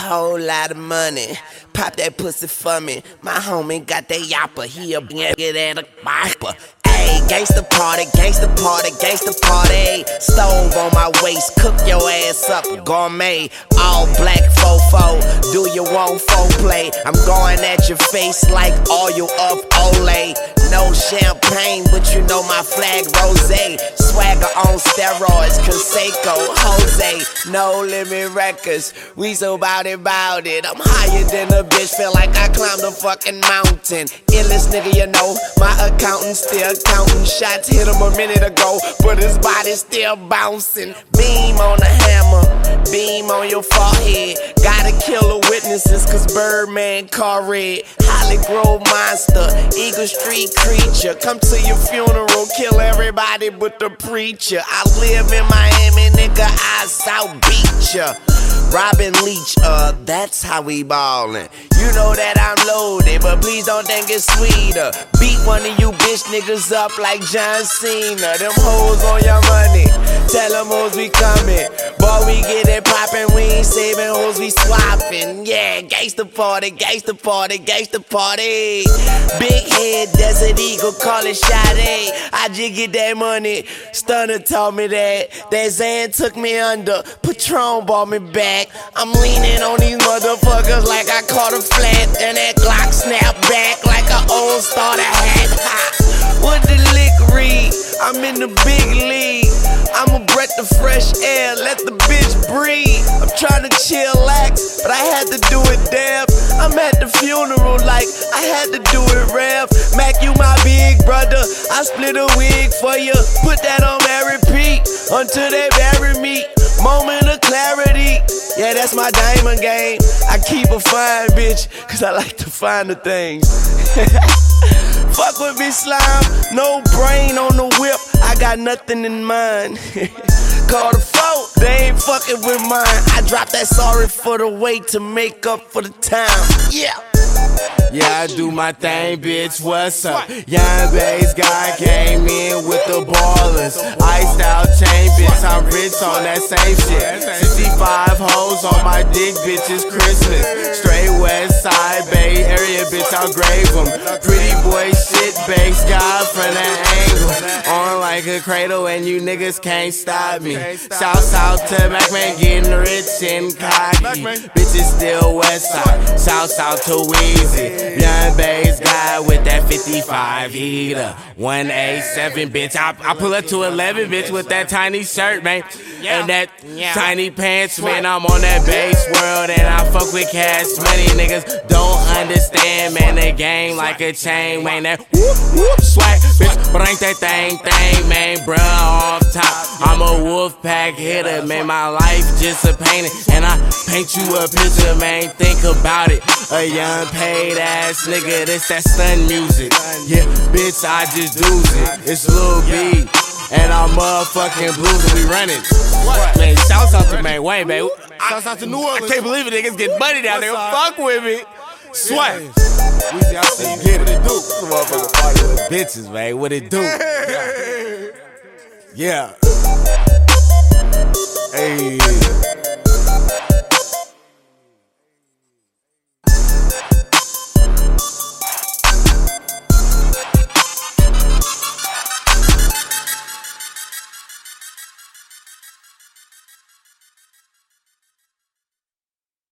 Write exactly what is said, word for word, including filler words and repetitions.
whole lot of money. Pop that pussy for me. My homie got that yapper. He a get at a bopper. Ayy, gangsta party, gangsta party, gangsta party. Stove on my waist, cook your ass up, gourmet. All black fofo, do you want foreplay? I'm going at your face like oil of Olay. No champagne, but you know my flag rosé. Swagger on steroids, Canseco, Jose. No limit records, we so bout it, bout it. I'm higher than a bitch, feel like I climbed a fucking mountain. Illest nigga you know, my accountant still counting shots. Hit him a minute ago, but his body still bouncing. Beam on the hammer, beam on your forehead. Gotta kill the witnesses, cause Birdman car red. Holly Grove monster, Eagle Street creature. Come to your funeral, kill everybody but the preacher. I live in Miami, nigga, I South Beach ya. Robin Leach, uh, that's how we ballin'. You know that I'm loaded, but please don't think it's sweeter. Beat one of you bitch niggas up like John Cena. Them hoes on your money, tell them hoes we comin'. Boy, we get it poppin', we ain't saving hoes, we swappin'. Yeah, gangsta party, gangsta party, gangsta party. Big head, Desert Eagle, call it Sade. I just get that money, Stunner taught me that. That Zan took me under, Patron brought me back. I'm leaning on these motherfuckers like I caught a flat. And that Glock snap back like an old starter hat. Ha. What the lick read? I'm in the big league. I'm a breath of fresh air, let the bitch breathe. I'm trying to chillax, but I had to do it deaf. I'm at the funeral like I had to do it rev. Mac, you my big brother, I split a wig for you. Put that on my repeat until they bury me. Moment of clarity, yeah, that's my diamond game. I keep a fine bitch, cause I like to find the things. Fuck with me, slime, no brain on the whip, I got nothing in mind. Call the phone, they ain't fucking with mine. I drop that sorry for the weight to make up for the time. Yeah. Yeah, I do my thing, bitch, what's up? Young bass guy came in with the ballers. Iced out chain, bitch, I'm rich on that same shit. sixty-five hoes on my dick, bitch, it's Christmas. Straight west side, Bay Area, bitch, I'll grave them. Pretty boy shit, banks, God from that angle. On like a cradle and you niggas can't stop me. South, south to Macman, getting rich and cocky. Bitches still west side, south, south to Weezy. Young bass guy with that fifty-five heater. one eighty-seven, bitch. I, I pull up to eleven, bitch, with that tiny shirt, man. And that tiny pants, man. I'm on that bass world and I fuck with cash money. Niggas don't understand, man. The game like a chain, man. That whoop, whoop, swag, bitch. But ain't that thing, thing, man. Bruh, off top. I'm a wolf pack hitter, man. My life just a painting. And I paint you a picture, man. Think about it. A young paid ass nigga, this that stun music. Yeah, bitch, I just do it. It's Lil B, and I'm motherfucking blues and we running. Man, shouts out to Man Wayne, man. Shouts out to New Orleans. I can't believe it, niggas get money down there. Fuck with me. Swag. We out there, get it. Do. Motherfucker party with bitches, man. What it do? Yeah. Hey.